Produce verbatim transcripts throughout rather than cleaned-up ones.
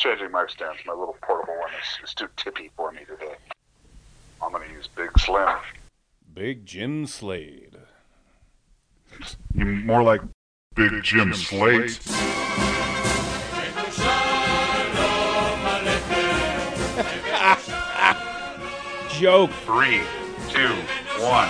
changing my stance. My little portable one is, is too tippy for me today. I'm going to use Big Slim. Big Jim Slade. You more like Big Jim Slate. Joke. Three, two, one.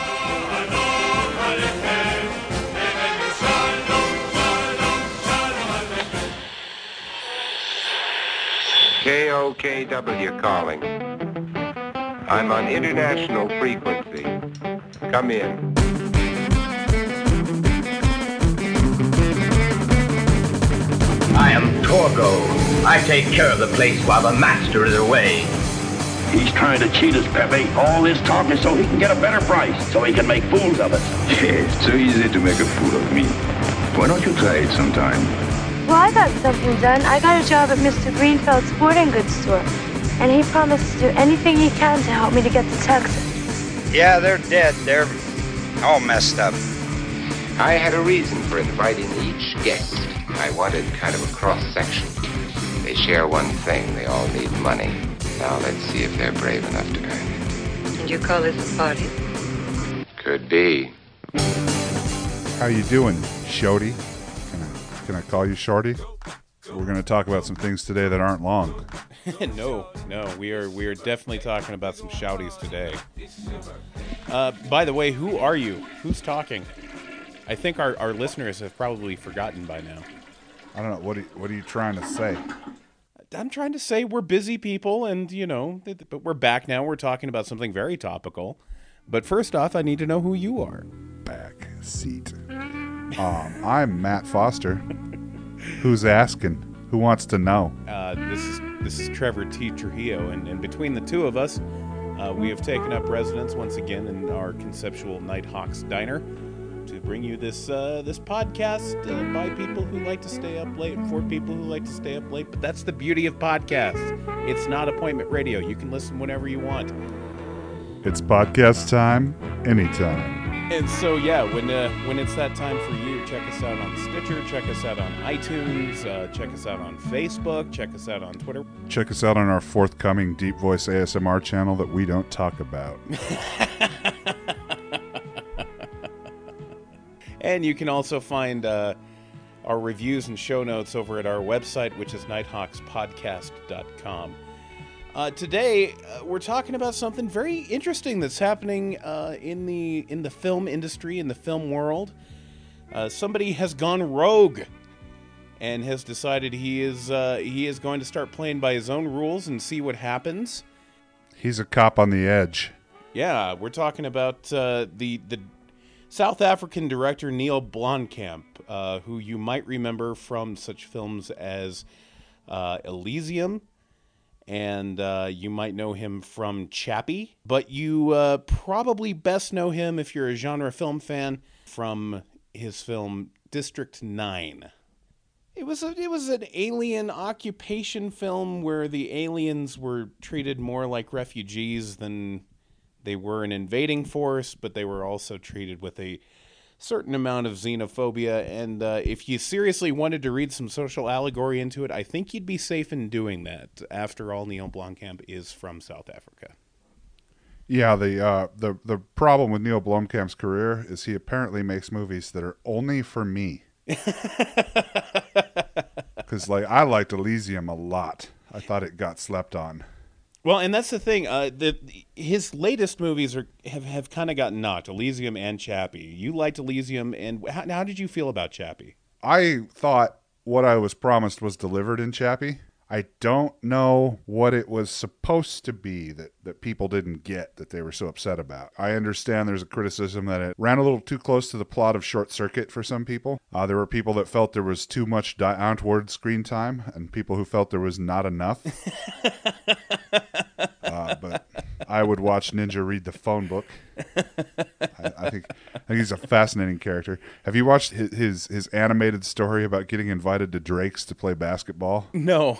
K O K W calling. I'm on international frequency. Come in. I am Torgo. I take care of the place while the master is away. He's trying to cheat us, Pepe. All this talk is so he can get a better price, so he can make fools of us. Yeah, it's so easy to make a fool of me. Why don't you try it sometime? Well, I got something done. I got a job at Mister Greenfeld's sporting goods store, and he promised to do anything he can to help me to get to Texas. Yeah, they're dead. They're all messed up. I had a reason for inviting each guest. I wanted kind of a cross-section. They share one thing. They all need money. Now let's see if they're brave enough to earn it. And you call this a party? Could be. How you doing, Shorty? Can I, can I call you Shorty? We're going to talk about some things today that aren't long. no, no, we are we are definitely talking about some shouties today. Uh, by the way, who are you? Who's talking? I think our, our listeners have probably forgotten by now. I don't know. What are, what are you trying to say? I'm trying to say we're busy people, and, you know, but we're back now. We're talking about something very topical. But first off, I need to know who you are. Back seat. Um, I'm Matt Foster. Who's asking? Who wants to know? Uh, this is this is Trevor T. Trujillo, and, and between the two of us, uh, we have taken up residence once again in our conceptual Nighthawks Diner to bring you this uh, this podcast uh, by people who like to stay up late, for people who like to stay up late. But that's the beauty of podcasts. It's not appointment radio. You can listen whenever you want. It's podcast time, anytime. And so, yeah, when uh, when it's that time for you, check us out on Stitcher, check us out on iTunes, uh, check us out on Facebook, check us out on Twitter. Check us out on our forthcoming Deep Voice A S M R channel that we don't talk about. And you can also find uh, our reviews and show notes over at our website, which is nighthawks podcast dot com. Uh, today, uh, we're talking about something very interesting that's happening uh, in the in the film industry, in the film world. Uh, somebody has gone rogue and has decided he is uh, he is going to start playing by his own rules and see what happens. He's a cop on the edge. Yeah, we're talking about uh, the the South African director Neil Blomkamp, uh, who you might remember from such films as uh, Elysium. And uh, you might know him from Chappie, but you uh, probably best know him, if you're a genre film fan, from his film District nine. It was a, it was an alien occupation film where the aliens were treated more like refugees than they were an invading force, but they were also treated with a certain amount of xenophobia, and uh, if you seriously wanted to read some social allegory into it, I think you'd be safe in doing that. After all, Neil Blomkamp is from South Africa. Yeah, the uh, the the problem with Neil Blomkamp's career is he apparently makes movies that are only for me. Because like I liked Elysium a lot. I thought it got slept on. Well, and that's the thing. Uh, the his latest movies are have, have kind of gotten knocked. Elysium and Chappie. You liked Elysium, and how, how did you feel about Chappie? I thought what I was promised was delivered in Chappie. I don't know what it was supposed to be that, that people didn't get that they were so upset about. I understand there's a criticism that it ran a little too close to the plot of Short Circuit for some people. Uh, there were people that felt there was too much downward screen time and people who felt there was not enough. uh, but I would watch Ninja read the phone book. I, I think I think he's a fascinating character. Have you watched his, his his animated story about getting invited to Drake's to play basketball? No.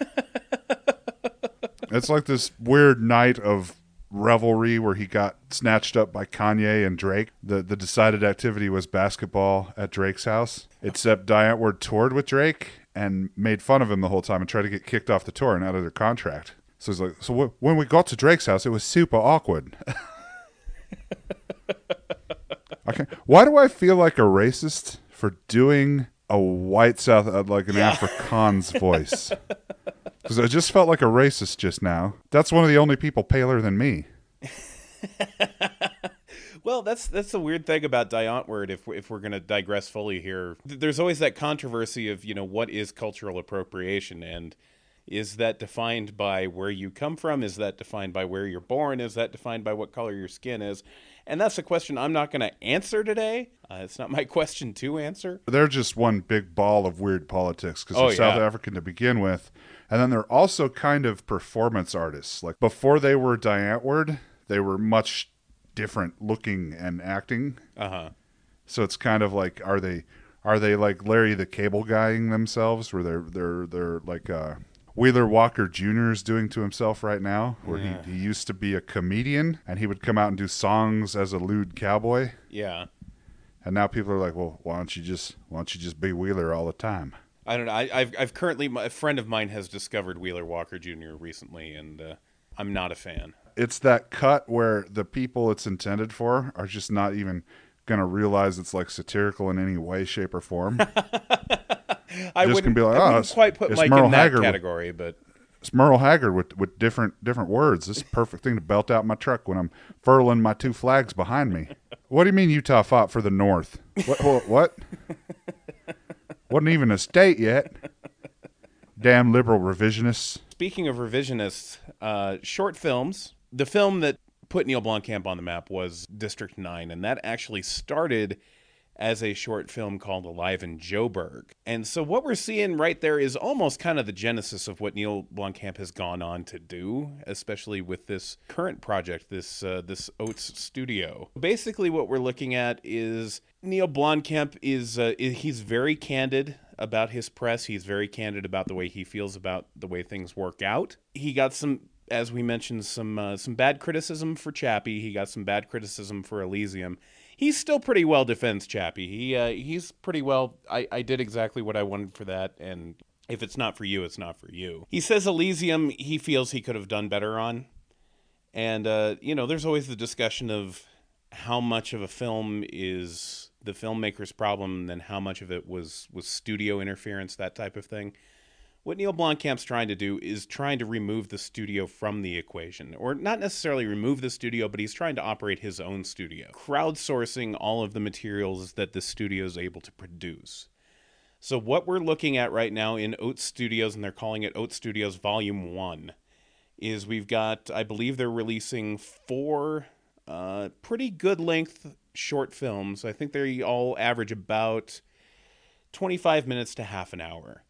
It's like this weird night of revelry where he got snatched up by Kanye and Drake. The the decided activity was basketball at Drake's house, except Diane Ward toured with Drake, and made fun of him the whole time and tried to get kicked off the tour and out of their contract. So he's like, so w- when we got to Drake's house, it was super awkward. Okay, why do I feel like a racist for doing a white South, uh, like an yeah. Afrikaans voice? Because I just felt like a racist just now. That's one of the only people paler than me. Well, that's that's the weird thing about Die Antwoord, if, if we're going to digress fully here. There's always that controversy of, you know, what is cultural appropriation, and is that defined by where you come from? Is that defined by where you're born? Is that defined by what color your skin is? And that's a question I'm not going to answer today. Uh, it's not my question to answer. They're just one big ball of weird politics because they're oh, South yeah. African to begin with. And then they're also kind of performance artists. Like before they were Die Antwoord, they were much different looking and acting. Uh-huh. So it's kind of like, are they are they like Larry the Cable Guying themselves, where they're they're they're like uh, Wheeler Walker Junior is doing to himself right now, where yeah. he, he used to be a comedian and he would come out and do songs as a lewd cowboy. Yeah. And now people are like, well, why don't you just why don't you just be Wheeler all the time? I don't know. I, I've I've currently a friend of mine has discovered Wheeler Walker Junior recently, and uh, I'm not a fan. It's that cut where the people it's intended for are just not even going to realize it's like satirical in any way, shape, or form. I just wouldn't, be like, I oh, wouldn't it's, quite put it's Mike Merle in that Haggard category, with, but it's Merle Haggard with, with different different words. This is the perfect thing to belt out my truck when I'm furling my two flags behind me. What do you mean Utah fought for the North? What? What? what? Wasn't even a state yet. Damn liberal revisionists. Speaking of revisionists, uh, short films. The film that put Neil Blomkamp on the map was District nine, and that actually started as a short film called Alive in Joburg. And so what we're seeing right there is almost kind of the genesis of what Neil Blomkamp has gone on to do, especially with this current project, this uh, this Oats studio. Basically what we're looking at is Neil Blomkamp is, uh, he's very candid about his press. He's very candid about the way he feels about the way things work out. He got some, as we mentioned, some uh, some bad criticism for Chappie. He got some bad criticism for Elysium. He's still pretty well defends Chappie. He uh, he's pretty well. I, I did exactly what I wanted for that, and if it's not for you, it's not for you. He says Elysium he feels he could have done better on, and uh, you know, there's always the discussion of how much of a film is the filmmaker's problem, and how much of it was was studio interference, that type of thing. What Neil Blomkamp's trying to do is trying to remove the studio from the equation, or not necessarily remove the studio, but he's trying to operate his own studio, crowdsourcing all of the materials that the studio is able to produce. So what we're looking at right now in Oats Studios, and they're calling it Oats Studios Volume one, is we've got, I believe they're releasing four uh, pretty good length short films. I think they all average about twenty-five minutes to half an hour.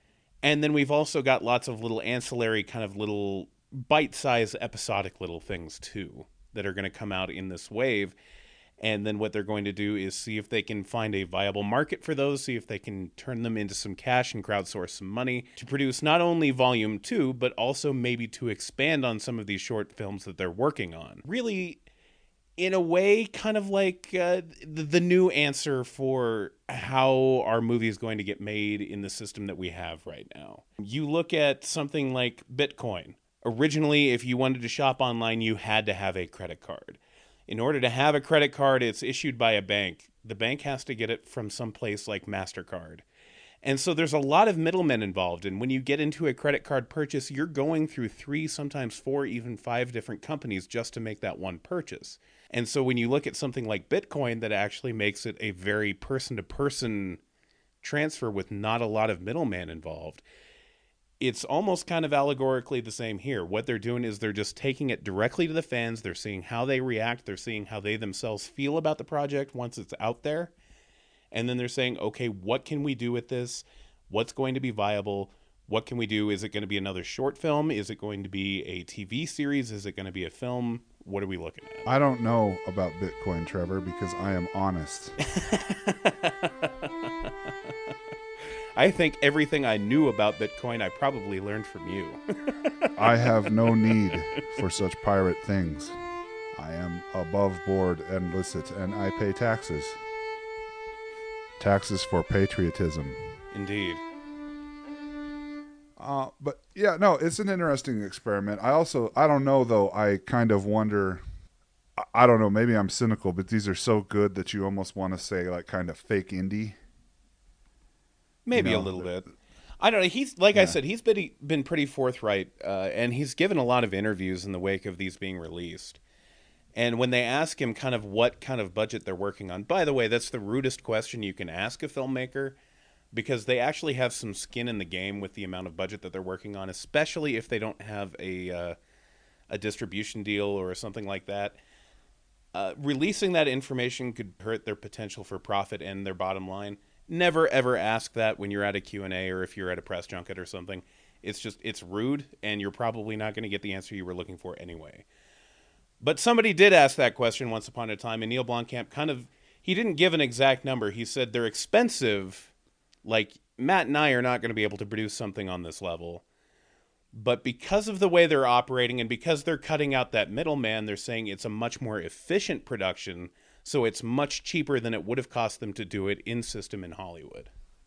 And then we've also got lots of little ancillary kind of little bite-sized episodic little things too that are going to come out in this wave. And then what they're going to do is see if they can find a viable market for those, see if they can turn them into some cash and crowdsource some money to produce not only volume two, but also maybe to expand on some of these short films that they're working on. Really, in a way, kind of like uh, the, the new answer for how our movie is going to get made in the system that we have right now. You look at something like Bitcoin. Originally, if you wanted to shop online, you had to have a credit card. In order to have a credit card, it's issued by a bank. The bank has to get it from some place like MasterCard. And so there's a lot of middlemen involved. And when you get into a credit card purchase, you're going through three, sometimes four, even five different companies just to make that one purchase. And so when you look at something like Bitcoin that actually makes it a very person-to-person transfer with not a lot of middleman involved, it's almost kind of allegorically the same here. What they're doing is they're just taking it directly to the fans. They're seeing how they react. They're seeing how they themselves feel about the project once it's out there. And then they're saying, okay, what can we do with this? What's going to be viable? What can we do? Is it going to be another short film? Is it going to be a T V series? Is it going to be a film? What are we looking at? I don't know about Bitcoin, Trevor, because I am honest. I think everything I knew about Bitcoin, I probably learned from you. I have no need for such pirate things. I am above board and licit, and I pay taxes. Taxes for patriotism. Indeed. Uh, but yeah, no, it's an interesting experiment. I also, I don't know though. I kind of wonder. I don't know. Maybe I'm cynical, but these are so good that you almost want to say like kind of fake indie. Maybe You know, a little bit. I don't know. He's like Yeah. I said, he's been been pretty forthright, uh, and he's given a lot of interviews in the wake of these being released. And when they ask him kind of what kind of budget they're working on, by the way, that's the rudest question you can ask a filmmaker, because they actually have some skin in the game with the amount of budget that they're working on, especially if they don't have a uh, a distribution deal or something like that. Uh, releasing that information could hurt their potential for profit and their bottom line. Never ever ask that when you're at a Q and A or if you're at a press junket or something. It's just, it's rude, and you're probably not going to get the answer you were looking for anyway. But somebody did ask that question once upon a time, and Neil Blomkamp kind of, he didn't give an exact number. He said they're expensive. Like, Matt and I are not going to be able to produce something on this level. But because of the way they're operating and because they're cutting out that middleman, they're saying it's a much more efficient production, so it's much cheaper than it would have cost them to do it in system in Hollywood.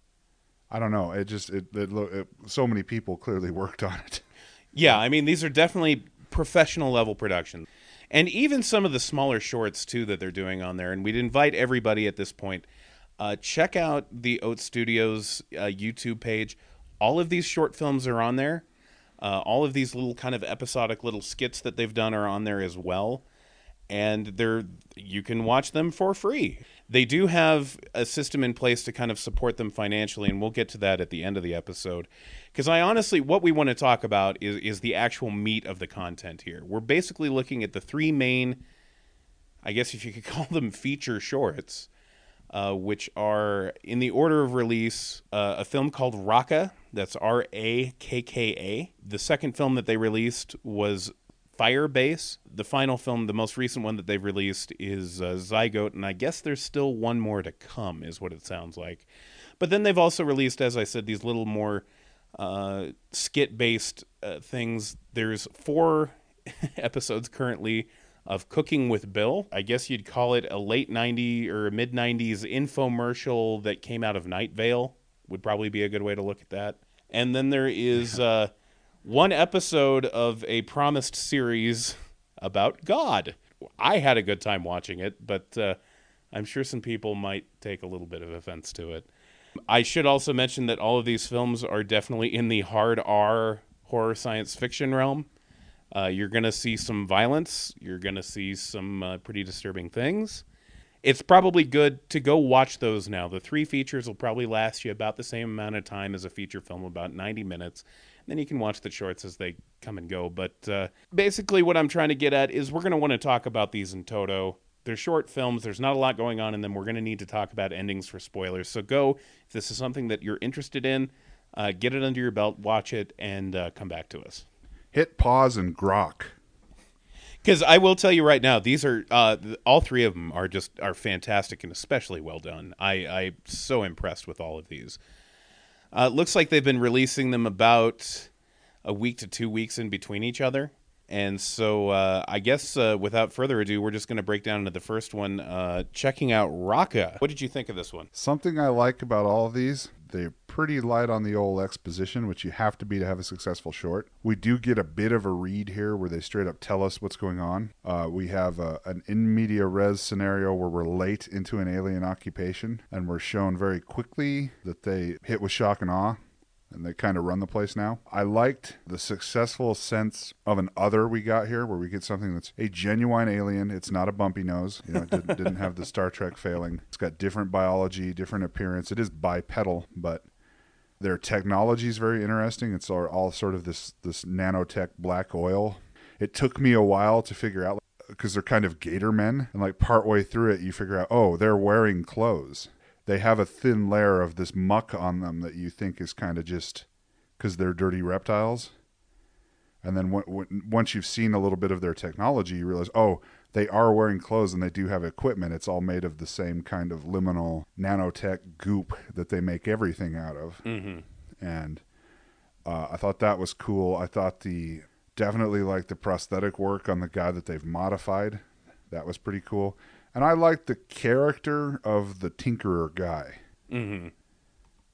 I don't know. It just it, it, it so many people clearly worked on it. Yeah, I mean, these are definitely professional level productions. And even some of the smaller shorts, too, that they're doing on there. And we'd invite everybody at this point, uh, check out the Oat Studios uh, YouTube page. All of these short films are on there. Uh, all of these little kind of episodic little skits that they've done are on there as well. And they're you can watch them for free. They do have a system in place to kind of support them financially, and we'll get to that at the end of the episode. Because I honestly, what we want to talk about is, is the actual meat of the content here. We're basically looking at the three main, I guess if you could call them feature shorts, uh, which are in the order of release, uh, a film called Rakka, that's R A K K A. The second film that they released was Firebase. The final film, the most recent one that they've released, is uh, Zygote, and I guess there's still one more to come, is what it sounds like. But then they've also released, as I said, these little more uh, skit-based uh, things. There's four episodes currently of Cooking with Bill. I guess you'd call it a late nineties or mid-nineties infomercial that came out of Night Vale, would probably be a good way to look at that. And then there is uh, one episode of a promised series about God. I had a good time watching it, but uh, I'm sure some people might take a little bit of offense to it. I should also mention that all of these films are definitely in the hard R horror science fiction realm. Uh, you're going to see some violence. You're going to see some uh, pretty disturbing things. It's probably good to go watch those now. The three features will probably last you about the same amount of time as a feature film, about ninety minutes. Then you can watch the shorts as they come and go. But uh, basically what I'm trying to get at is we're going to want to talk about these in toto. They're short films. There's not a lot going on in them. We're going to need to talk about endings for spoilers. So go, if this is something that you're interested in, uh, get it under your belt, watch it, and uh, come back to us. Hit pause and grok. Because I will tell you right now, these are uh, all three of them are just are fantastic and especially well done. I, I'm so impressed with all of these. Uh, it looks like they've been releasing them about a week to two weeks in between each other. And so uh, I guess uh, without further ado, we're just going to break down into the first one, uh, checking out Rakka. What did you think of this one? Something I like about all of these, they're pretty light on the old exposition, which you have to be to have a successful short. We do get a bit of a read here where they straight up tell us what's going on. Uh, we have a, an in media res scenario where we're late into an alien occupation, and we're shown very quickly that they hit with shock and awe. And they kind of run the place now. I liked the successful sense of an other we got here, where we get something that's a genuine alien. It's not a bumpy nose. You know, it didn't, didn't have the Star Trek failing. It's got different biology, different appearance. It is bipedal, but their technology is very interesting. It's all, all sort of this, this nanotech black oil. It took me a while to figure out, because they're kind of gator men. And like partway through it, you figure out, oh, they're wearing clothes. They have a thin layer of this muck on them that you think is kind of just because they're dirty reptiles. And then w- w- once you've seen a little bit of their technology, you realize, oh, they are wearing clothes and they do have equipment. It's all made of the same kind of liminal nanotech goop that they make everything out of. Mm-hmm. And uh, I thought that was cool. I thought the definitely like the prosthetic work on the guy that they've modified. That was pretty cool. And I like the character of the Tinkerer guy. Mm-hmm.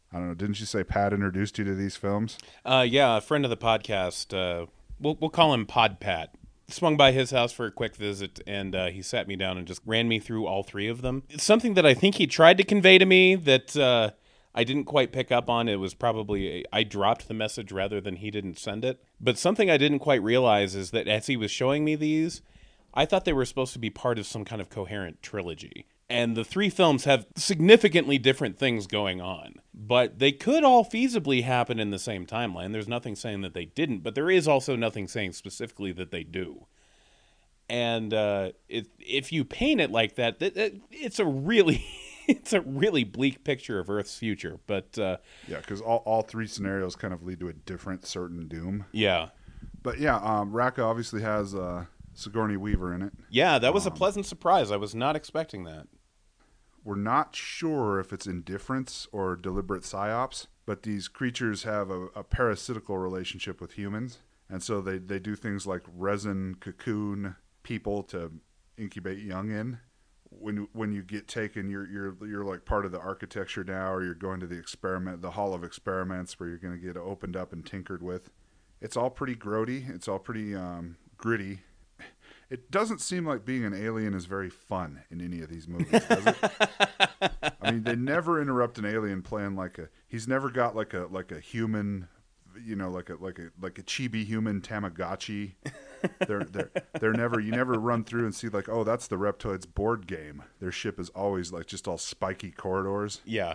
I don't know. Didn't you say Pat introduced you to these films? Uh, yeah, a friend of the podcast. Uh, we'll we'll call him Pod Pat. Swung by his house for a quick visit, and uh, he sat me down and just ran me through all three of them. It's something that I think he tried to convey to me that uh, I didn't quite pick up on. It was probably, a, I dropped the message rather than he didn't send it. But something I didn't quite realize is that as he was showing me these, I thought they were supposed to be part of some kind of coherent trilogy. And the three films have significantly different things going on. But they could all feasibly happen in the same timeline. There's nothing saying that they didn't, but there is also nothing saying specifically that they do. And uh, it, if you paint it like that, that, that it's a really... It's a really bleak picture of Earth's future, but... Uh, yeah, because all, all three scenarios kind of lead to a different certain doom. Yeah. But yeah, um, Raqqa obviously has uh, Sigourney Weaver in it. Yeah, that was um, a pleasant surprise. I was not expecting that. We're not sure if it's indifference or deliberate psyops, but these creatures have a, a parasitical relationship with humans, and so they, they do things like resin cocoon people to incubate young in. When when you get taken, you're you're you're like part of the architecture now, or you're going to the experiment, the Hall of Experiments, where you're going to get opened up and tinkered with. It's all pretty grody. It's all pretty um, gritty. It doesn't seem like being an alien is very fun in any of these movies, does it? I mean, they never interrupt an alien playing like a. He's never got like a like a human, you know, like a like a like a chibi human Tamagotchi. they're they're they're never you never run through and see like, oh, that's the Reptoids board game. Their ship is always like just all spiky corridors. Yeah.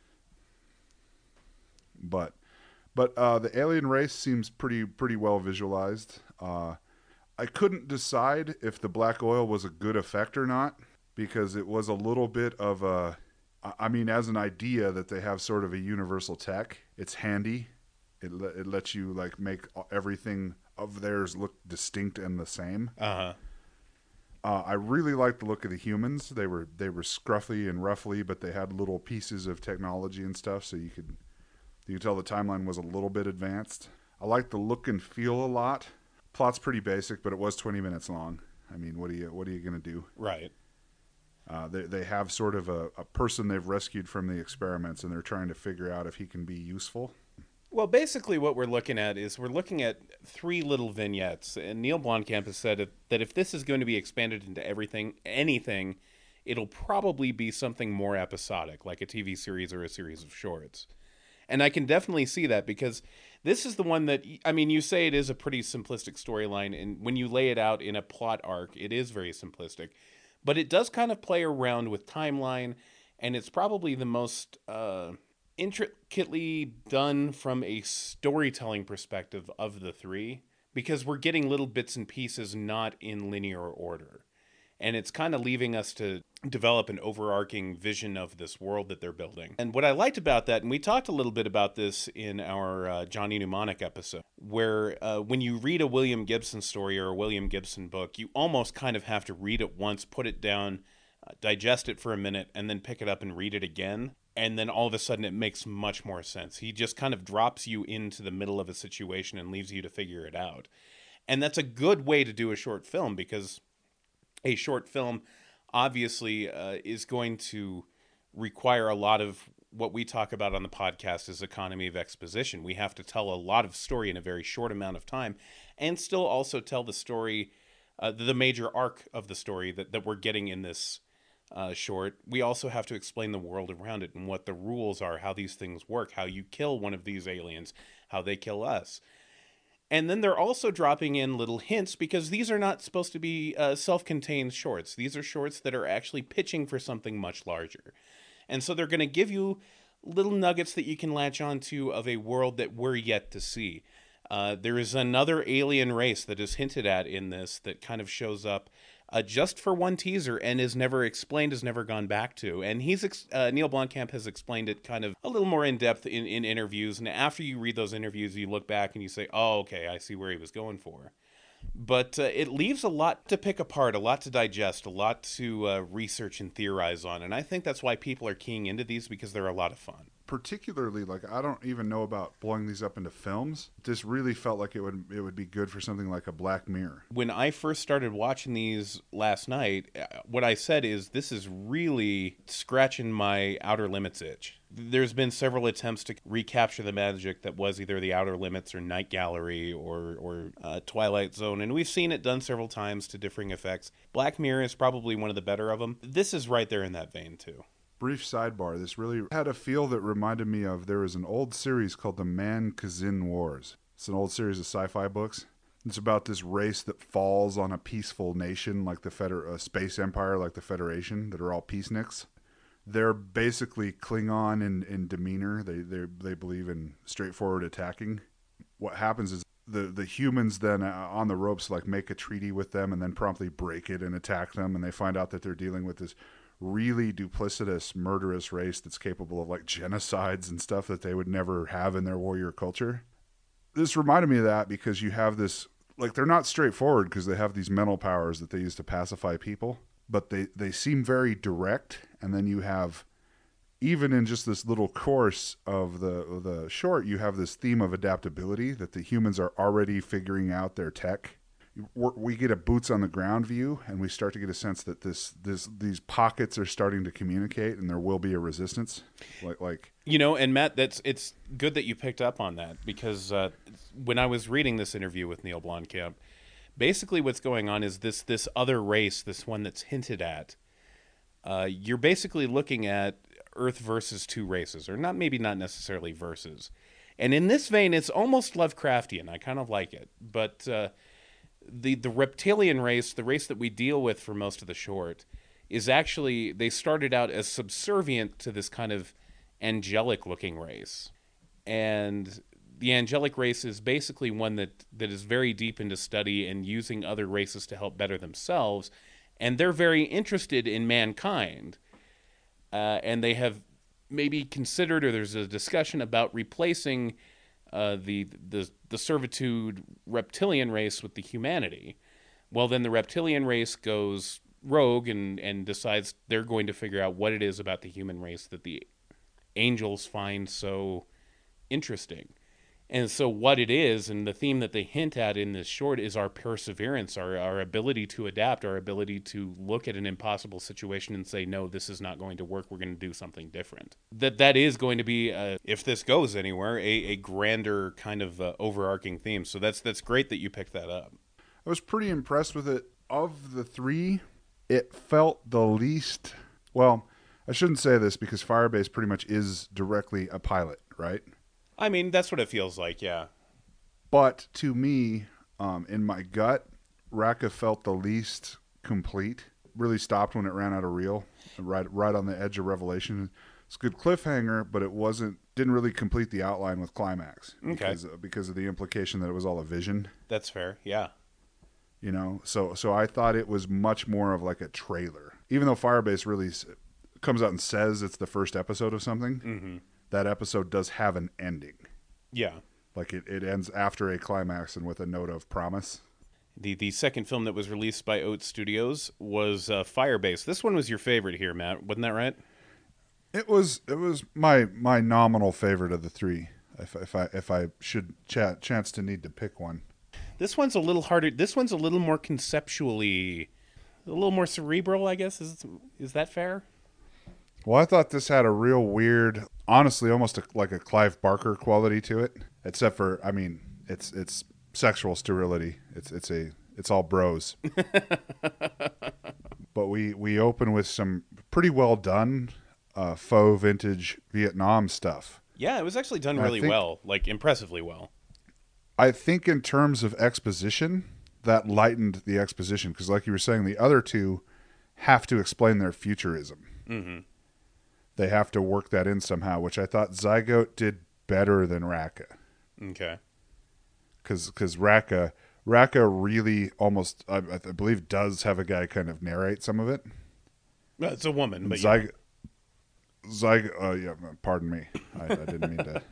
But but uh, the alien race seems pretty pretty well visualized. Uh, I couldn't decide if the black oil was a good effect or not, because it was a little bit of a. I mean, as an idea that they have sort of a universal tech, it's handy. It it lets you like make everything of theirs look distinct and the same. Uh-huh. Uh, I really liked the look of the humans. They were they were scruffy and roughly, but they had little pieces of technology and stuff, so you could you could tell the timeline was a little bit advanced. I liked the look and feel a lot. Plot's pretty basic, but it was twenty minutes long. I mean, what are you what are you gonna do? Right. Uh, they they have sort of a, a person they've rescued from the experiments, and they're trying to figure out if he can be useful. Well, basically what we're looking at is we're looking at three little vignettes, and Neil Blomkamp has said that if this is going to be expanded into everything, anything, it'll probably be something more episodic, like a T V series or a series of shorts. And I can definitely see that, because this is the one that, I mean, you say it is a pretty simplistic storyline, and when you lay it out in a plot arc, it is very simplistic. But it does kind of play around with timeline, and it's probably the most... Uh, intricately done from a storytelling perspective of the three, because we're getting little bits and pieces not in linear order, and it's kind of leaving us to develop an overarching vision of this world that they're building. And what I liked about that, and we talked a little bit about this in our uh, Johnny Mnemonic episode, where uh, when you read a William Gibson story or a William Gibson book, you almost kind of have to read it once, put it down, uh, digest it for a minute, and then pick it up and read it again. And then all of a sudden it makes much more sense. He just kind of drops you into the middle of a situation and leaves you to figure it out. And that's a good way to do a short film, because a short film obviously uh, is going to require a lot of what we talk about on the podcast is economy of exposition. We have to tell a lot of story in a very short amount of time, and still also tell the story, uh, the major arc of the story that, that we're getting in this Uh, short. We also have to explain the world around it and what the rules are, how these things work, how you kill one of these aliens, how they kill us. And then they're also dropping in little hints, because these are not supposed to be uh, self-contained shorts. These are shorts that are actually pitching for something much larger. And so they're going to give you little nuggets that you can latch onto of a world that we're yet to see. Uh, there is another alien race that is hinted at in this that kind of shows up Uh, just for one teaser and is never explained, has never gone back to. And he's ex- uh, Neil Blomkamp has explained it kind of a little more in depth in, in interviews. And after you read those interviews, you look back and you say, oh, okay, I see where he was going for. But uh, it leaves a lot to pick apart, a lot to digest, a lot to uh, research and theorize on. And I think that's why people are keying into these, because they're a lot of fun. particularly, like, I don't even know about blowing these up into films. This really felt like it would it would be good for something like a Black Mirror. When I first started watching these last night, uh, what I said is this is really scratching my Outer Limits itch. There's been several attempts to recapture the magic that was either the Outer Limits or Night Gallery or, or uh, Twilight Zone, and we've seen it done several times to differing effects. Black Mirror is probably one of the better of them. This is right there in that vein, too. Brief sidebar, this really had a feel that reminded me of, there was an old series called the Man Kazin Wars. It's an old series of sci-fi books. It's about this race that falls on a peaceful nation like the Feder- a space empire like the Federation that are all peaceniks. They're basically Klingon in, in demeanor. They, they they believe in straightforward attacking. What happens is the, the humans then uh, on the ropes like make a treaty with them and then promptly break it and attack them, and they find out that they're dealing with this really duplicitous, murderous race that's capable of like genocides and stuff that they would never have in their warrior culture. This reminded me of that because you have this, like, they're not straightforward because they have these mental powers that they use to pacify people, but they, they seem very direct. And then you have, even in just this little course of the, of the short, you have this theme of adaptability that the humans are already figuring out their tech. We get a boots on the ground view, and we start to get a sense that this, this, these pockets are starting to communicate, and there will be a resistance. Like, like you know, and Matt, that's it's good that you picked up on that because uh, when I was reading this interview with Neil Blomkamp, basically what's going on is this this other race, this one that's hinted at. Uh, you're basically looking at Earth versus two races, or not maybe not necessarily versus. And in this vein, it's almost Lovecraftian. I kind of like it, but. Uh, The the reptilian race, the race that we deal with for most of the short, is actually, they started out as subservient to this kind of angelic-looking race. And the angelic race is basically one that, that is very deep into study and using other races to help better themselves. And they're very interested in mankind. Uh, and they have maybe considered, or there's a discussion about replacing Uh, the the the servitude reptilian race with the humanity. Well, then the reptilian race goes rogue and, and decides they're going to figure out what it is about the human race that the angels find so interesting. And so what it is, and the theme that they hint at in this short, is our perseverance, our, our ability to adapt, our ability to look at an impossible situation and say, no, this is not going to work. We're going to do something different. That that is going to be, uh, if this goes anywhere, a, a grander kind of uh, overarching theme. So that's that's great that you picked that up. I was pretty impressed with it. Of the three, it felt the least... Well, I shouldn't say this because Firebase pretty much is directly a pilot, right? I mean, that's what it feels like, yeah. But to me, um, in my gut, Raqqa felt the least complete. Really stopped when it ran out of reel, right, right on the edge of revelation. It's a good cliffhanger, but it wasn't, didn't really complete the outline with climax. Okay. Because, because of the implication that it was all a vision. That's fair, yeah. You know, so so I thought it was much more of like a trailer. Even though Firebase really comes out and says it's the first episode of something. Mm-hmm. That episode does have an ending. Yeah. Like it, it ends after a climax and with a note of promise. The the second film that was released by Oats Studios was uh, Firebase. This one was your favorite here, Matt. Wasn't that right? It was it was my my nominal favorite of the three. If if I if I should ch- chance to need to pick one. This one's a little harder. This one's a little more conceptually, a little more cerebral, I guess. Is is that fair? Well, I thought this had a real weird, honestly, almost a, like a Clive Barker quality to it. Except for, I mean, it's it's sexual sterility. It's it's a it's all bros. But we we open with some pretty well done uh, faux vintage Vietnam stuff. Yeah, it was actually done really think, well, like impressively well. I think in terms of exposition, that lightened the exposition because, like you were saying, the other two have to explain their futurism. Mm-hmm. They have to work that in somehow, which I thought Zygote did better than Raqqa. Okay. Because because Raqqa, Raqqa really almost, I, I believe, does have a guy kind of narrate some of it. Well, it's a woman, but Zyg, yeah. Zyg, uh, yeah, pardon me. I, I didn't mean to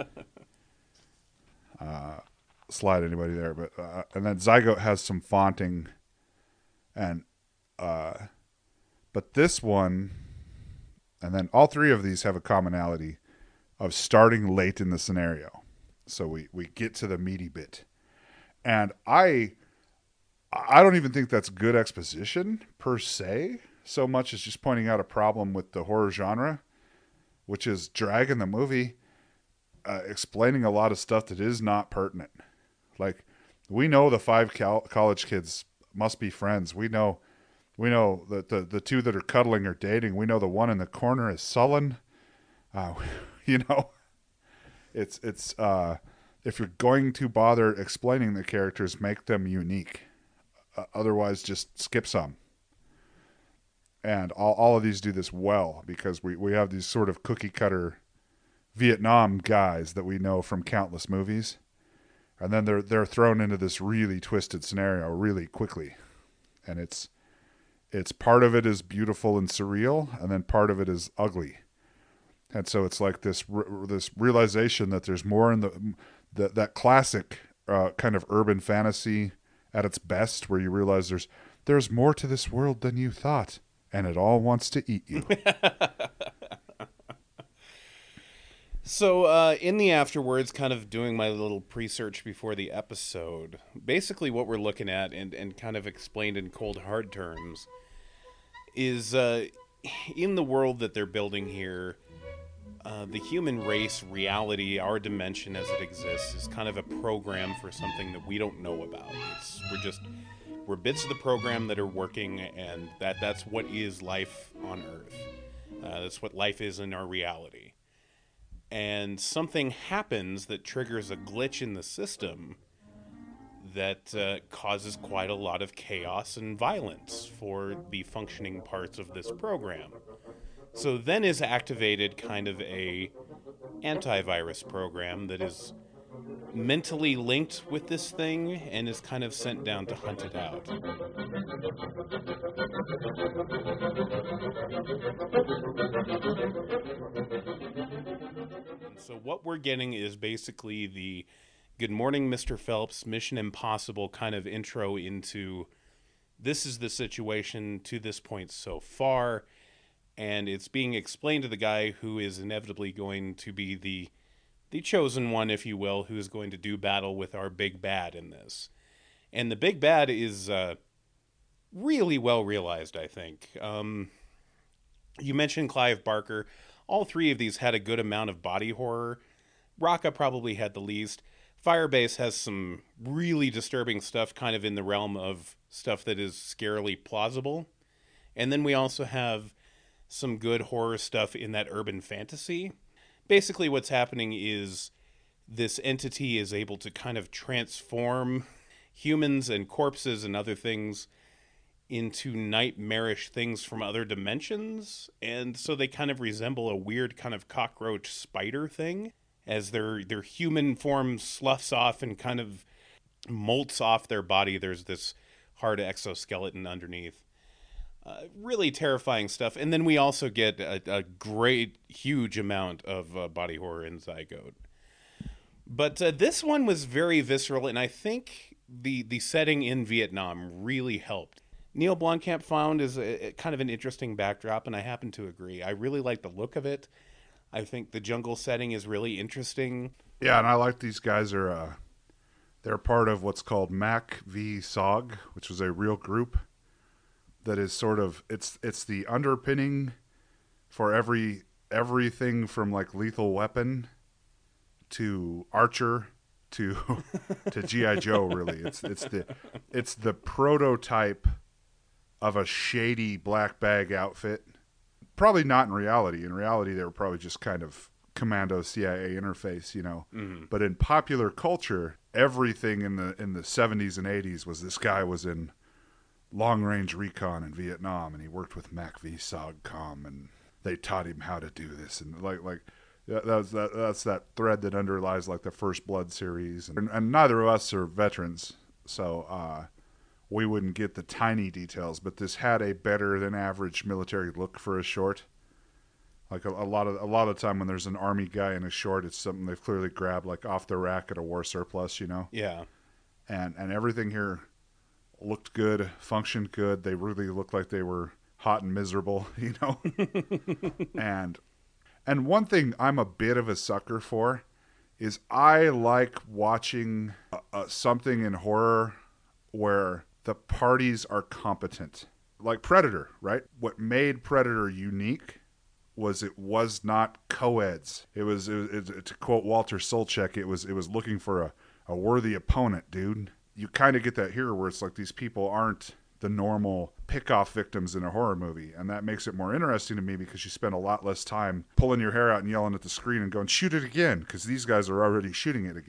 uh, slide anybody there. But uh, and then Zygote has some fonting. and uh, But this one... And then all three of these have a commonality. of starting late in the scenario. So we, we get to the meaty bit. And I I don't even think that's good exposition per se, so much as just pointing out a problem with the horror genre, which is dragging the movie, uh, explaining a lot of stuff that is not pertinent. Like, we know the five cal- college kids must be friends. We know we know that the, the two that are cuddling are dating. We know the one in the corner is sullen. Uh, you know, it's it's uh, if you're going to bother explaining the characters, make them unique. Uh, otherwise, just skip some. And all, all of these do this well because we, we have these sort of cookie cutter Vietnam guys that we know from countless movies. And then they're they're thrown into this really twisted scenario really quickly. And it's it's part of it is beautiful and surreal, and then part of it is ugly. And so it's like this this realization that there's more in the, the that classic uh, kind of urban fantasy at its best, where you realize there's there's more to this world than you thought, and it all wants to eat you. So uh, in the afterwards, kind of doing my little pre-search before the episode, basically what we're looking at, and, and kind of explained in cold hard terms, is uh, in the world that they're building here, uh, the human race, reality, our dimension as it exists, is kind of a program for something that we don't know about. It's, we're just we're bits of the program that are working, and that that's what is life on Earth. Uh, that's what life is in our reality. And something happens that triggers a glitch in the system that uh, causes quite a lot of chaos and violence for the functioning parts of this program. So then is activated kind of a antivirus program that is mentally linked with this thing and is kind of sent down to hunt it out. So what we're getting is basically the Good Morning, Mister Phelps, Mission Impossible kind of intro into this is the situation to this point so far, and it's being explained to the guy who is inevitably going to be the the chosen one, if you will, who is going to do battle with our big bad in this. And the big bad is uh, really well realized, I think. Um, you mentioned Clive Barker. All three of these had a good amount of body horror. Raqqa probably had the least. Firebase has some really disturbing stuff kind of in the realm of stuff that is scarily plausible. And then we also have some good horror stuff in that urban fantasy. Basically what's happening is this entity is able to kind of transform humans and corpses and other things into nightmarish things from other dimensions, and so they kind of resemble a weird kind of cockroach spider thing as their their human form sloughs off and kind of molts off their body. There's this hard exoskeleton underneath. Uh, really terrifying stuff. And then we also get a, a great, huge amount of uh, body horror in Zygote. But uh, this one was very visceral, and I think the the setting in Vietnam really helped. Neil Blomkamp found is a, a kind of an interesting backdrop, and I happen to agree. I really like the look of it. I think the jungle setting is really interesting. Yeah, and I like these guys are uh, they're part of what's called Mac v. S O G, which was a real group that is sort of it's it's the underpinning for every everything from like Lethal Weapon to Archer to to G I. Joe. Really, it's it's the it's the prototype of a shady black bag outfit. Probably not in reality. In reality, they were probably just kind of commando C I A interface, you know. Mm-hmm. But in popular culture, everything in the in the seventies and eighties was this guy was in long range recon in Vietnam, and he worked with Mac v. S O G Com, and they taught him how to do this, and like like that's that that's that thread that underlies like the First Blood series, and, and neither of us are veterans, so uh, we wouldn't get the tiny details, but this had a better than average military look for a short. Like a, a lot of a lot of time when there's an army guy in a short, it's something they've clearly grabbed like off the rack at a war surplus, you know. Yeah, and and everything here looked good, functioned good. They really looked like they were hot and miserable, you know. and And one thing I'm a bit of a sucker for is I like watching uh, uh, something in horror where the parties are competent. Like Predator, right? What made Predator unique was it was not co-eds. It was, it was it, to quote Walter Solchek, it was it was looking for a, a worthy opponent, dude. You kind of get that here where it's like these people aren't the normal pick-off victims in a horror movie, and that makes it more interesting to me because you spend a lot less time pulling your hair out and yelling at the screen and going, shoot it again, because these guys are already shooting it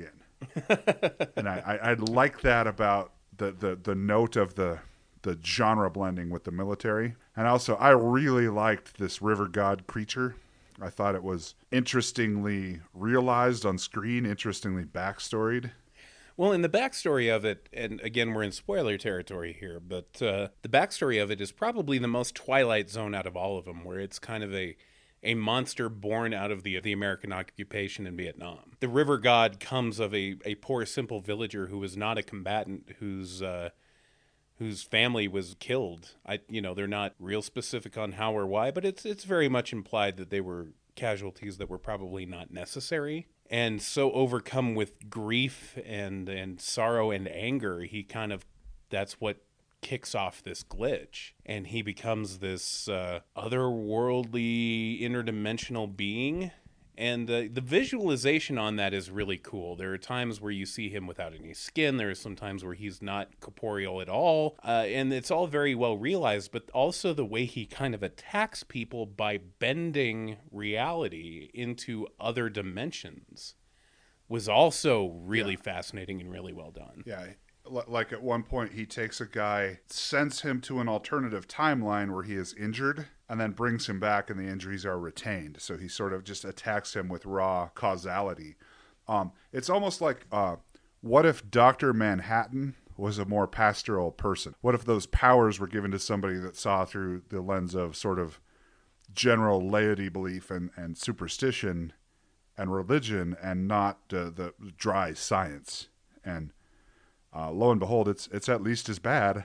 again. And I, I, I like that about the, the, the note of the the genre blending with the military. And also, I really liked this river god creature. I thought it was interestingly realized on screen, interestingly backstoried. Well, in the backstory of it, and again, we're in spoiler territory here, but uh, the backstory of it is probably the most Twilight Zone out of all of them, where it's kind of a a monster born out of the the American occupation in Vietnam. The river god comes of a, a poor, simple villager who was not a combatant, whose uh, whose family was killed. I, you know, they're not real specific on how or why, but it's it's very much implied that they were casualties that were probably not necessary. And so overcome with grief and, and sorrow and anger, he kind of, that's what kicks off this glitch. And he becomes this uh, otherworldly, interdimensional being. And uh, the visualization on that is really cool. There are times where you see him without any skin. There are some times where he's not corporeal at all. Uh, and it's all very well realized, but also the way he kind of attacks people by bending reality into other dimensions was also really yeah. fascinating and really well done. Yeah. Like at one point, he takes a guy, sends him to an alternative timeline where he is injured, and then brings him back and the injuries are retained. So he sort of just attacks him with raw causality. Um, it's almost like, uh, what if Doctor Manhattan was a more pastoral person? What if those powers were given to somebody that saw through the lens of sort of general laity belief and, and superstition and religion and not uh, the dry science? And Uh, lo and behold, it's it's at least as bad.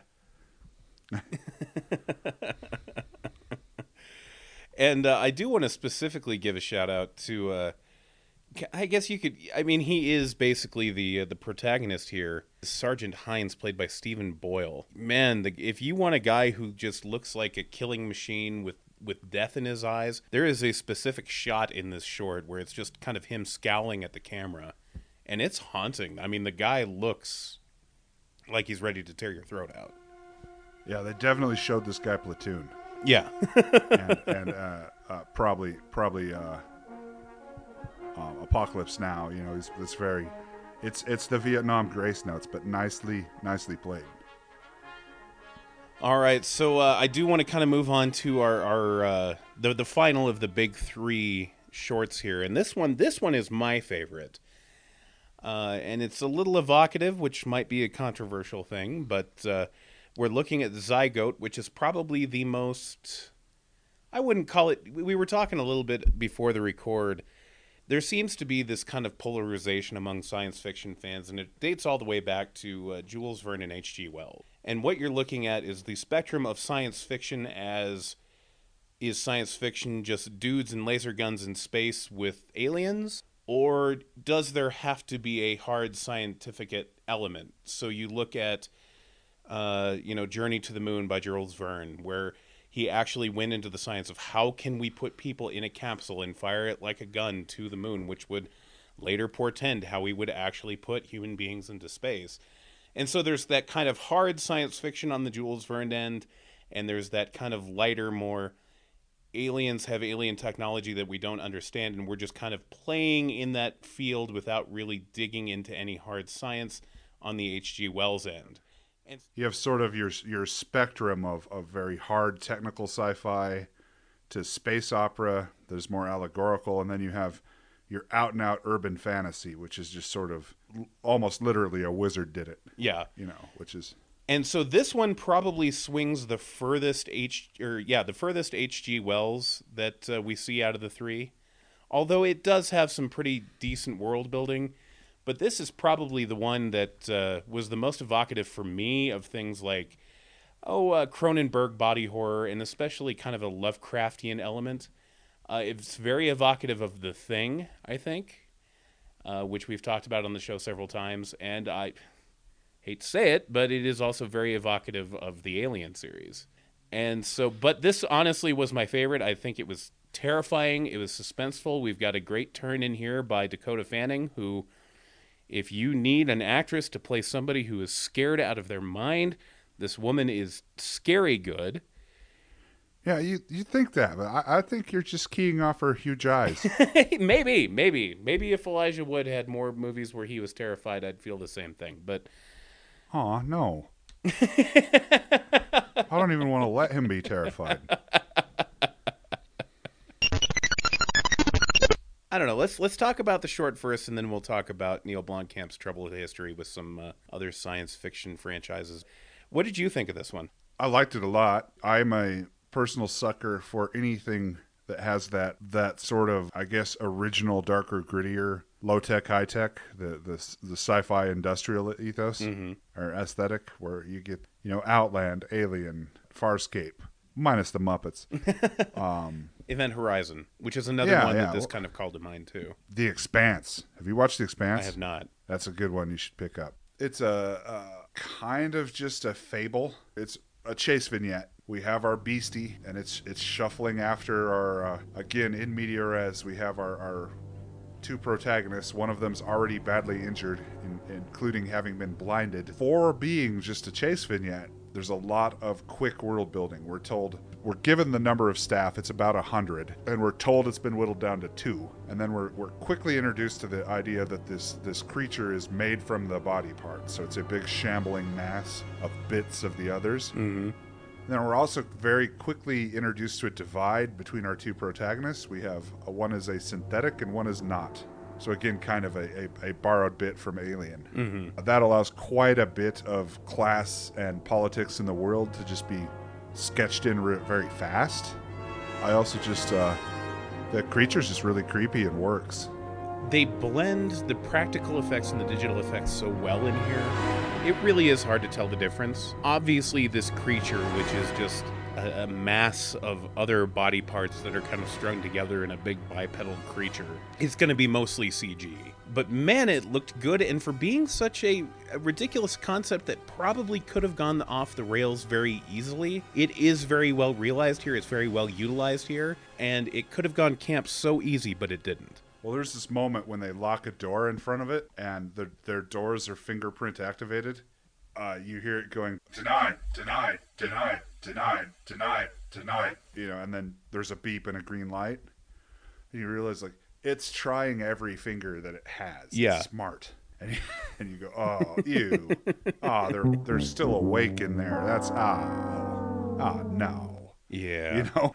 And uh, I do want to specifically give a shout out to, uh, I guess you could, I mean, he is basically the uh, the protagonist here, Sergeant Hines, played by Stephen Boyle. Man, the, if you want a guy who just looks like a killing machine with, with death in his eyes, there is a specific shot in this short where it's just kind of him scowling at the camera, and it's haunting. I mean, the guy looks like he's ready to tear your throat out. Yeah, they definitely showed this guy Platoon. Yeah. and and uh, uh, probably probably uh, um, Apocalypse Now. You know, it's, it's very, it's it's the Vietnam Grace Notes, but nicely nicely played. All right, so uh, I do want to kind of move on to our our uh, the the final of the big three shorts here, and this one this one is my favorite. Uh, and it's a little evocative, which might be a controversial thing, but uh, we're looking at Zygote, which is probably the most, I wouldn't call it, we were talking a little bit before the record, there seems to be this kind of polarization among science fiction fans, and it dates all the way back to uh, Jules Verne and H G Wells. And what you're looking at is the spectrum of science fiction as, is science fiction just dudes and laser guns in space with aliens? Or does there have to be a hard scientific element? So you look at, uh, you know, Journey to the Moon by Jules Verne, where he actually went into the science of how can we put people in a capsule and fire it like a gun to the moon, which would later portend how we would actually put human beings into space. And so there's that kind of hard science fiction on the Jules Verne end, and there's that kind of lighter, more aliens have alien technology that we don't understand, and we're just kind of playing in that field without really digging into any hard science on the H G Wells end. And you have sort of your your spectrum of, of very hard technical sci-fi to space opera that is more allegorical, and then you have your out-and-out urban fantasy, which is just sort of almost literally a wizard did it. Yeah. You know, which is... And so this one probably swings the furthest H or yeah, the furthest H G Wells that uh, we see out of the three. Although it does have some pretty decent world building, but this is probably the one that uh, was the most evocative for me of things like oh, uh, Cronenberg body horror, and especially kind of a Lovecraftian element. Uh, it's very evocative of The Thing, I think, uh, which we've talked about on the show several times. And I hate to say it, but it is also very evocative of the Alien series. And so, but this honestly was my favorite. I think it was terrifying. It was suspenseful. We've got a great turn in here by Dakota Fanning, who, if you need an actress to play somebody who is scared out of their mind, this woman is scary good. Yeah, you you think that, but I, I think you're just keying off her huge eyes. maybe, maybe. Maybe if Elijah Wood had more movies where he was terrified, I'd feel the same thing. But, aw, no. I don't even want to let him be terrified. I don't know. Let's let's talk about the short first, and then we'll talk about Neil Blomkamp's troubled history with some uh, other science fiction franchises. What did you think of this one? I liked it a lot. I'm a personal sucker for anything that has that that sort of, I guess, original, darker, grittier, low tech, high tech, the the the sci-fi industrial ethos mm-hmm. or aesthetic, where you get, you know, Outland, Alien, Farscape, minus the Muppets. um, Event Horizon, which is another yeah, one yeah. that this kind of called to mind too. The Expanse. Have you watched The Expanse? I have not. That's a good one you should pick up. It's a, a kind of just a fable. It's a chase vignette. We have our beastie, and it's it's shuffling after our, uh, again, in media res, we have our, our two protagonists. One of them's already badly injured, in, including having been blinded. For being just a chase vignette, there's a lot of quick world building. We're told, we're given the number of staff, it's about a hundred, and we're told it's been whittled down to two. And then we're we're quickly introduced to the idea that this this creature is made from the body parts. So it's a big shambling mass of bits of the others. Mm-hmm. And then we're also very quickly introduced to a divide between our two protagonists. We have a, one is a synthetic and one is not. So again, kind of a, a, a borrowed bit from Alien. Mm-hmm. That allows quite a bit of class and politics in the world to just be sketched in re- very fast. I also just, uh, the creature's just really creepy and works. They blend the practical effects and the digital effects so well in here. It really is hard to tell the difference. Obviously, this creature, which is just a, a mass of other body parts that are kind of strung together in a big bipedal creature, is going to be mostly C G. But man, it looked good, and for being such a, a ridiculous concept that probably could have gone off the rails very easily, it is very well realized here, it's very well utilized here, and it could have gone camp so easy, but it didn't. Well, there's this moment when they lock a door in front of it, and the, their doors are fingerprint activated. Uh, you hear it going, denied, denied, denied, denied, denied, denied. You know, and then there's a beep and a green light. And you realize, like, it's trying every finger that it has. Yeah. It's smart. And you, and you go, oh, ew. Ah, oh, they're, they're still awake in there. That's, ah, ah, no. Yeah. You know?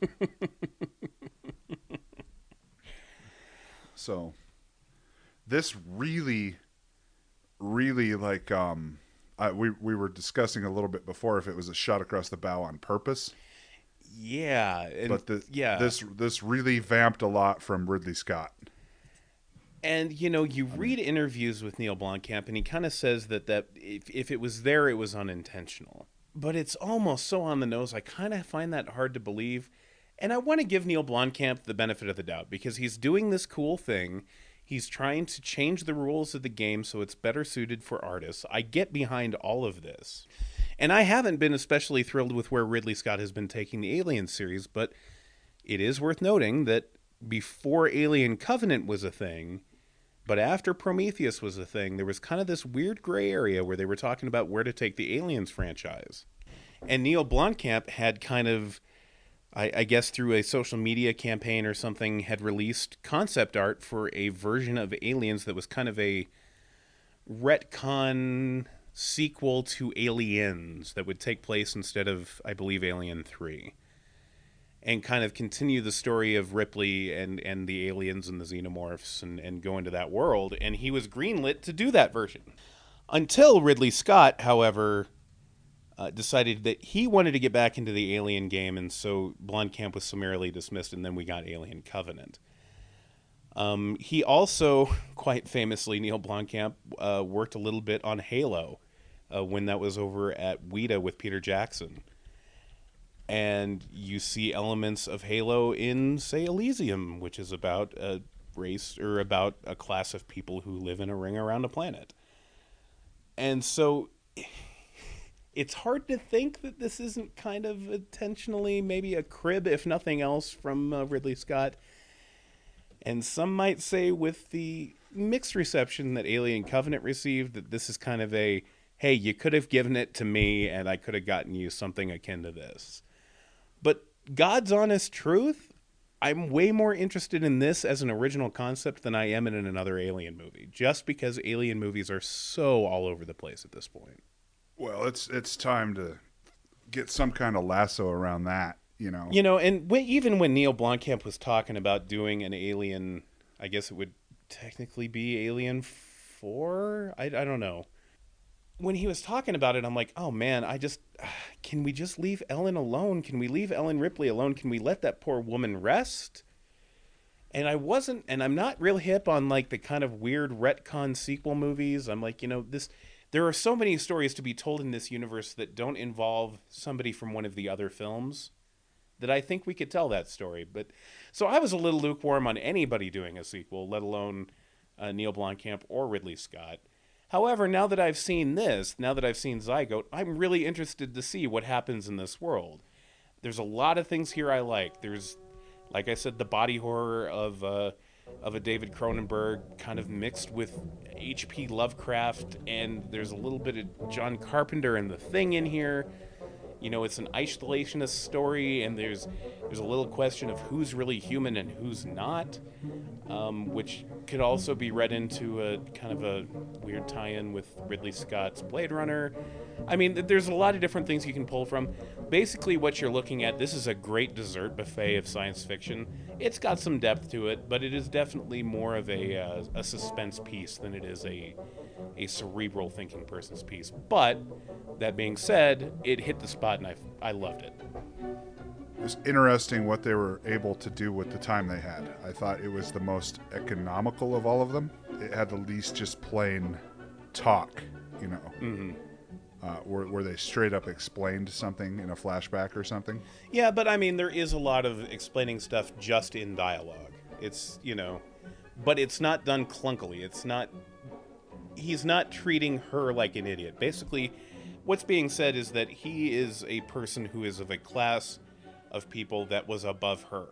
So, this really, really, like, um, I, we we were discussing a little bit before if it was a shot across the bow on purpose. Yeah, and but the, yeah, this this really vamped a lot from Ridley Scott. And you know, you read interviews with Neil Blomkamp, and he kind of says that that if if it was there, it was unintentional. But it's almost so on the nose. I kind of find that hard to believe. And I want to give Neil Blomkamp the benefit of the doubt because he's doing this cool thing. He's trying to change the rules of the game so it's better suited for artists. I get behind all of this. And I haven't been especially thrilled with where Ridley Scott has been taking the Alien series, but it is worth noting that before Alien Covenant was a thing, but after Prometheus was a thing, there was kind of this weird gray area where they were talking about where to take the Aliens franchise. And Neil Blomkamp had kind of, I, I guess through a social media campaign or something, had released concept art for a version of Aliens that was kind of a retcon sequel to Aliens that would take place instead of, I believe, Alien three. And kind of continue the story of Ripley and, and the aliens and the xenomorphs and, and go into that world. And he was greenlit to do that version. Until Ridley Scott, however, Uh, decided that he wanted to get back into the Alien game, and so Blomkamp was summarily dismissed, and then we got Alien Covenant. Um, he also, quite famously, Neil Blomkamp, uh, worked a little bit on Halo uh, when that was over at Weta with Peter Jackson. And you see elements of Halo in, say, Elysium, which is about a race or about a class of people who live in a ring around a planet. And so it's hard to think that this isn't kind of intentionally maybe a crib, if nothing else, from uh, Ridley Scott. And some might say with the mixed reception that Alien Covenant received, that this is kind of a, hey, you could have given it to me and I could have gotten you something akin to this. But God's honest truth, I'm way more interested in this as an original concept than I am in another Alien movie, just because Alien movies are so all over the place at this point. Well, it's it's time to get some kind of lasso around that, you know. You know, and w- even when Neil Blomkamp was talking about doing an Alien, I guess it would technically be Alien four? I, I don't know. When he was talking about it, I'm like, oh man, I just, can we just leave Ellen alone? Can we leave Ellen Ripley alone? Can we let that poor woman rest? And I wasn't, and I'm not real hip on like the kind of weird retcon sequel movies. I'm like, you know, this, there are so many stories to be told in this universe that don't involve somebody from one of the other films that I think we could tell that story. But so I was a little lukewarm on anybody doing a sequel, let alone uh, Neil Blomkamp or Ridley Scott. However, now that I've seen this, now that I've seen Zygote, I'm really interested to see what happens in this world. There's a lot of things here I like. There's, like I said, the body horror of uh, of a David Cronenberg kind of mixed with H P Lovecraft, and there's a little bit of John Carpenter and The Thing in here. You know, it's an isolationist story, and there's there's a little question of who's really human and who's not, um, which could also be read into a kind of a weird tie-in with Ridley Scott's Blade Runner. I mean, there's a lot of different things you can pull from. Basically, what you're looking at, this is a great dessert buffet of science fiction. It's got some depth to it, but it is definitely more of a uh, a suspense piece than it is a a cerebral thinking person's piece. But that being said, it hit the spot and I, I loved it. It was interesting what they were able to do with the time they had. I thought it was the most economical of all of them. It had the least just plain talk, you know, mm-hmm. uh, where, where they straight up explained something in a flashback or something. Yeah, but I mean, there is a lot of explaining stuff just in dialogue. It's, you know, but it's not done clunkily. It's not, he's not treating her like an idiot. Basically, what's being said is that he is a person who is of a class of people that was above her.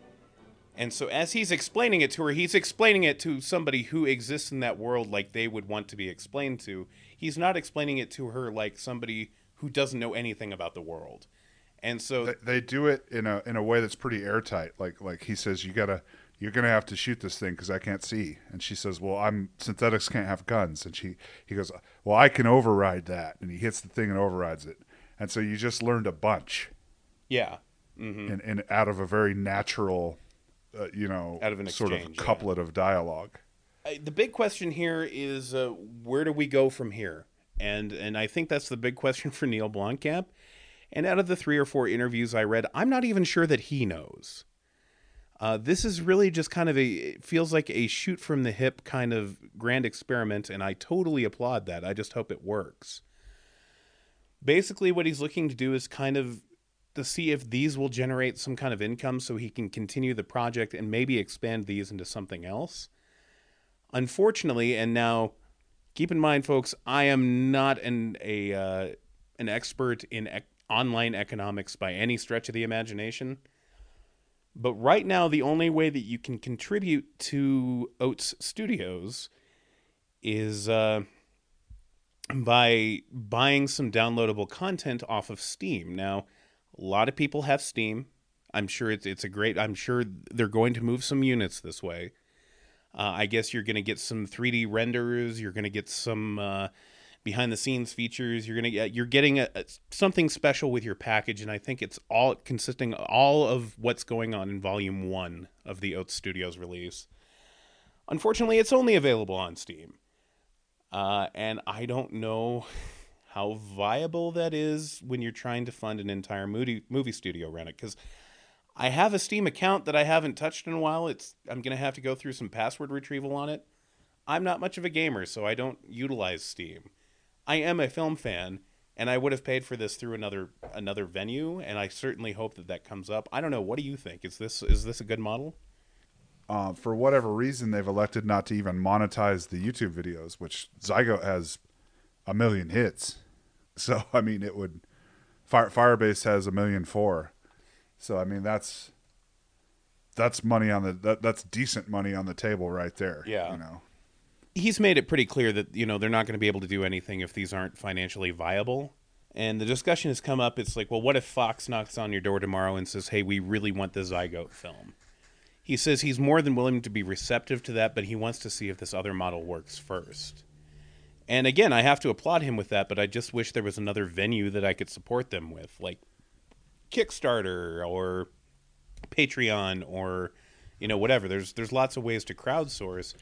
And so as he's explaining it to her, he's explaining it to somebody who exists in that world like they would want to be explained to. He's not explaining it to her like somebody who doesn't know anything about the world. And so they, they do it in a in a way that's pretty airtight. Like like he says, you gotta you're gonna have to shoot this thing because I can't see. And she says, well, I'm synthetics can't have guns. And she he goes, well, I can override that. And he hits the thing and overrides it. And so you just learned a bunch. Yeah. Mm-hmm. And, and out of a very natural, uh, you know, out of an sort exchange, of couplet yeah. of dialogue. I, the big question here is uh, where do we go from here? And and I think that's the big question for Neil Blomkamp. And out of the three or four interviews I read, I'm not even sure that he knows. Uh, this is really just kind of a, it feels like a shoot from the hip kind of grand experiment, and I totally applaud that. I just hope it works. Basically, what he's looking to do is kind of to see if these will generate some kind of income so he can continue the project and maybe expand these into something else. Unfortunately, and now keep in mind, folks, I am not an a uh, an expert in ec- online economics by any stretch of the imagination. But right now, the only way that you can contribute to Oats Studios is uh, by buying some downloadable content off of Steam. Now, a lot of people have Steam. I'm sure it's it's a great. I'm sure they're going to move some units this way. Uh, I guess you're going to get some three D renders. You're going to get some uh, behind-the-scenes features. You're going to get you're getting a, a, something special with your package, and I think it's all consisting all of what's going on in Volume One of the Oats Studios release. Unfortunately, it's only available on Steam, uh, and I don't know how viable that is when you're trying to fund an entire movie movie studio around it, because I have a Steam account that I haven't touched in a while. It's I'm going to have to go through some password retrieval on it. I'm not much of a gamer, so I don't utilize Steam. I am a film fan, and I would have paid for this through another another venue, and I certainly hope that that comes up. I don't know. What do you think? Is this is this a good model? Uh, for whatever reason, they've elected not to even monetize the YouTube videos, which Zygote has a million hits. So, I mean, it would... Fire, Firebase has a million four. So, I mean, that's... That's money on the... That, that's decent money on the table right there. Yeah. You know? He's made it pretty clear that, you know, they're not going to be able to do anything if these aren't financially viable. And the discussion has come up. It's like, well, what if Fox knocks on your door tomorrow and says, hey, we really want the Zygote film? He says he's more than willing to be receptive to that, but he wants to see if this other model works first. And again, I have to applaud him with that, but I just wish there was another venue that I could support them with, like Kickstarter or Patreon or, you know, whatever. There's there's lots of ways to crowdsource.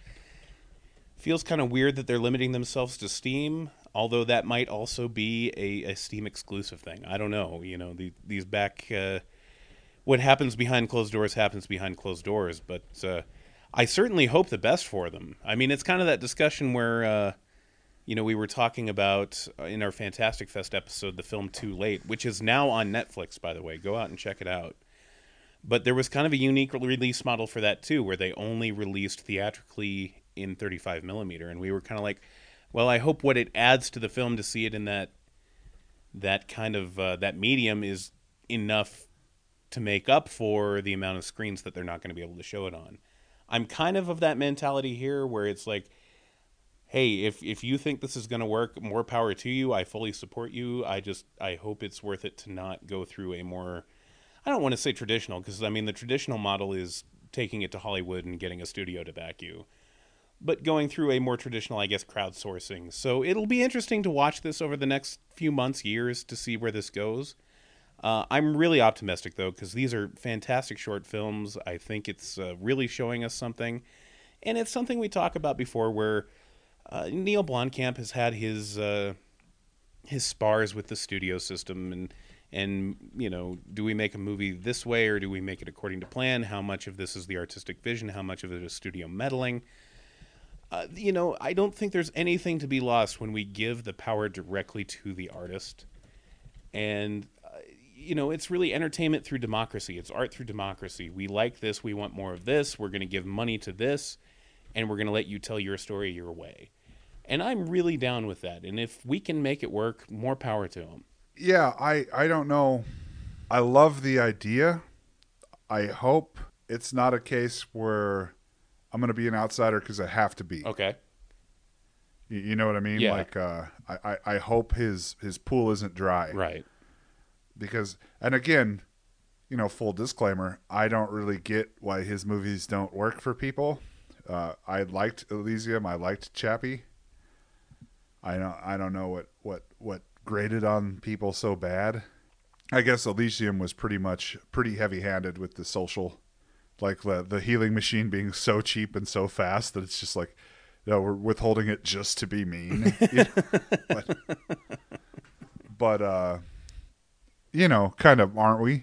Feels kind of weird that they're limiting themselves to Steam, although that might also be a, a Steam exclusive thing. I don't know. You know, the, these back... Uh, what happens behind closed doors happens behind closed doors, but uh, I certainly hope the best for them. I mean, it's kind of that discussion where, uh, you know, we were talking about in our Fantastic Fest episode, the film Too Late, which is now on Netflix, by the way. Go out and check it out. But there was kind of a unique release model for that, too, where they only released theatrically in thirty-five millimeter, and we were kind of like, well, I hope what it adds to the film to see it in that that kind of, uh, that medium is enough to make up for the amount of screens that they're not going to be able to show it on. I'm kind of of that mentality here where it's like, hey, if if you think this is going to work, more power to you. I fully support you. I just, I hope it's worth it to not go through a more, I don't want to say traditional, because I mean, the traditional model is taking it to Hollywood and getting a studio to back you, but going through a more traditional, I guess, crowdsourcing. So it'll be interesting to watch this over the next few months, years, to see where this goes. Uh, I'm really optimistic, though, because these are fantastic short films. I think it's uh, really showing us something. And it's something we talked about before where uh, Neil Blomkamp has had his uh, his spars with the studio system. And, and, you know, do we make a movie this way or do we make it according to plan? How much of this is the artistic vision? How much of it is studio meddling? Uh, you know, I don't think there's anything to be lost when we give the power directly to the artist. And... you know, it's really entertainment through democracy. It's art through democracy. We like this. We want more of this. We're going to give money to this, and we're going to let you tell your story your way. And I'm really down with that. And if we can make it work, more power to them. Yeah, I, I don't know. I love the idea. I hope it's not a case where I'm going to be an outsider because I have to be. Okay. You, you know what I mean? Yeah. Like, uh, I, I, I hope his, his pool isn't dry. Right. Because, and again, you know, full disclaimer, I don't really get why his movies don't work for people. Uh, I liked Elysium. I liked Chappie. I don't, I don't know what, what, what graded on people so bad. I guess Elysium was pretty much pretty heavy-handed with the social, like the, the healing machine being so cheap and so fast that it's just like, you know, we're withholding it just to be mean. You know? but, but, uh, you know, kind of, aren't we?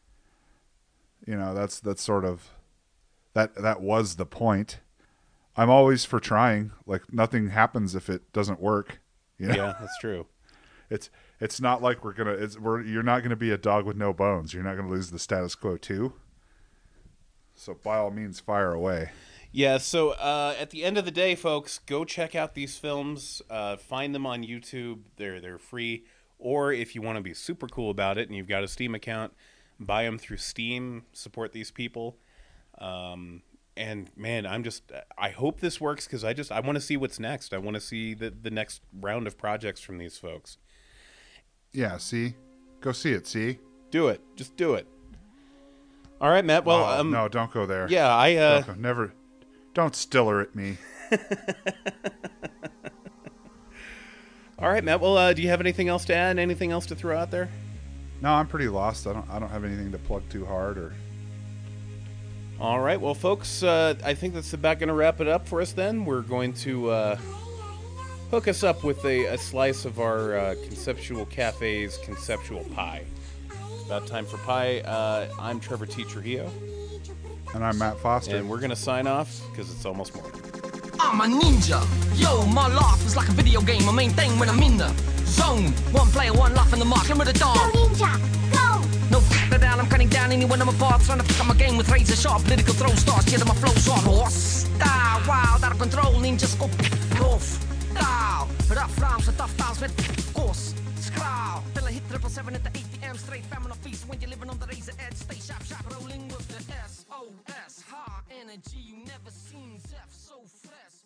You know, that's that's sort of that that was the point. I'm always for trying. Like, nothing happens if it doesn't work. You know? Yeah, that's true. It's it's not like we're gonna. It's we're you're not gonna be a dog with no bones. You're not gonna lose the status quo too. So by all means, fire away. Yeah. So uh, at the end of the day, folks, go check out these films. Uh, find them on YouTube. They're they're free. Or if you want to be super cool about it and you've got a Steam account, buy them through Steam, support these people. Um, and man, I'm just, I hope this works because I just, I want to see what's next. I want to see the, the next round of projects from these folks. Yeah, see? Go see it, see? Do it. Just do it. All right, Matt. Well, oh, um, no, don't go there. Yeah, I, uh, don't go, never, don't stiller at me. All right, Matt. Well, uh, do you have anything else to add? Anything else to throw out there? No, I'm pretty lost. I don't. I don't have anything to plug too hard. Or. All right. Well, folks, uh, I think that's about going to wrap it up for us. Then we're going to uh, hook us up with a, a slice of our uh, Conceptual Cafe's conceptual pie. It's about time for pie. Uh, I'm Trevor T. Trujillo, and I'm Matt Foster, and we're going to sign off because it's almost morning. I'm a ninja. Yo, my life is like a video game. My main thing when I'm in there. zone. One player, one laugh in the mark, limit the dawn. Go ninja, go! No f*** down, I'm cutting down anyone I'm apart. Trying to pick up my game with razor sharp political throw stars. Yeah, my flow's on horse style, wild, out of control. Ninjas go off style. Rough rounds with tough styles with course. Scrowl. Till I hit triple seven at the eight p.m. straight famine of feast. When you're living on the razor edge, stay sharp, sharp, rolling with the S O S. High energy, you never seen Zeph so fresh.